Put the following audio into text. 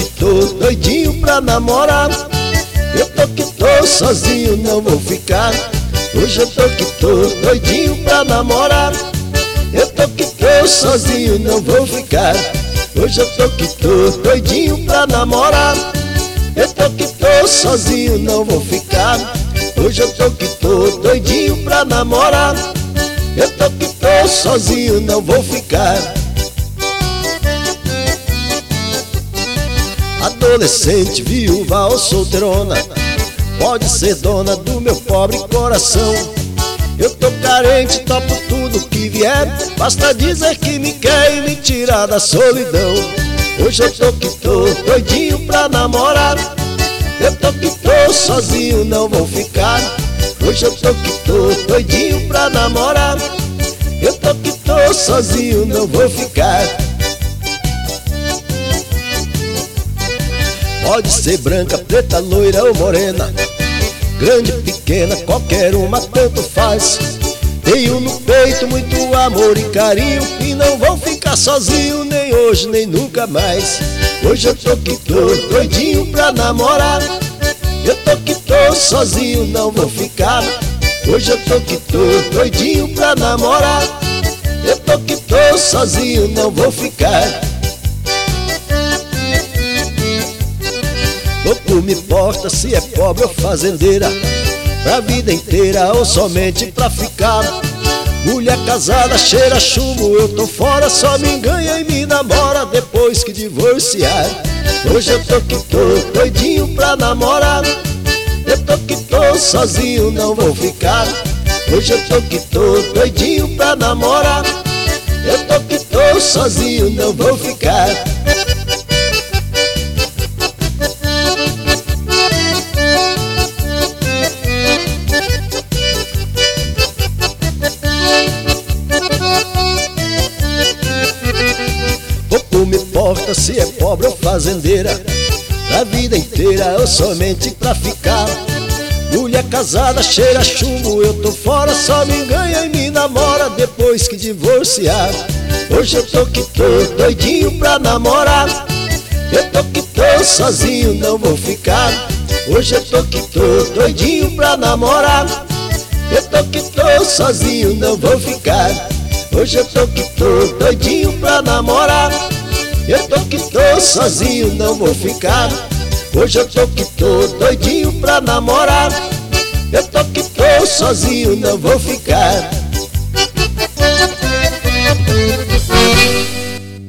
tô doidinho pra namorar. Eu tô que tô sozinho, não vou ficar. Hoje eu tô que tô doidinho pra namorar. Eu tô que tô sozinho, não vou ficar. Hoje eu tô que tô doidinho pra namorar. Eu tô que tô sozinho, não vou ficar. Hoje eu tô que tô doidinho pra namorar. Eu tô que tô sozinho, não vou ficar. Adolescente, viúva ou solteirona, pode ser dona do meu pobre coração. Eu tô carente, topo tudo que vier. Basta dizer que me quer e me tirar da solidão. Hoje eu tô que tô doidinho pra namorar. Eu tô que tô sozinho, não vou ficar. Hoje eu tô que tô doidinho pra namorar. Eu tô que tô sozinho, não vou ficar. Pode ser branca, preta, loira ou morena, grande, pequena, qualquer uma tanto faz. Tenho no peito muito amor e carinho, e não vou ficar sozinho, nem hoje, nem nunca mais. Hoje eu tô que tô doidinho pra namorar. Eu tô que tô sozinho, não vou ficar. Hoje eu tô que tô doidinho pra namorar. Eu tô que tô sozinho, não vou ficar. Pouco me importa se é pobre ou fazendeira, pra vida inteira ou somente pra ficar. Mulher casada cheira chumbo, eu tô fora, só me enganha e me namora depois que divorciar. Hoje eu tô que tô doidinho pra namorar. Eu tô que tô sozinho, não vou ficar. Hoje eu tô que tô doidinho pra namorar. Eu tô que tô sozinho, não vou ficar. Pouco me importa se é pobre ou fazendeira, pra vida inteira ou somente pra ficar. Mulher casada cheira chumbo, eu tô fora, só me enganha e me namora depois que divorciar. Hoje eu tô que tô doidinho pra namorar. Eu tô que tô sozinho, não vou ficar. Hoje eu tô que tô doidinho pra namorar. Eu tô que tô sozinho, não vou ficar. Hoje eu tô que tô doidinho pra namorar. Eu tô que tô sozinho, não vou ficar. Hoje eu tô que tô doidinho pra namorar. Eu tô que tô sozinho, não vou ficar.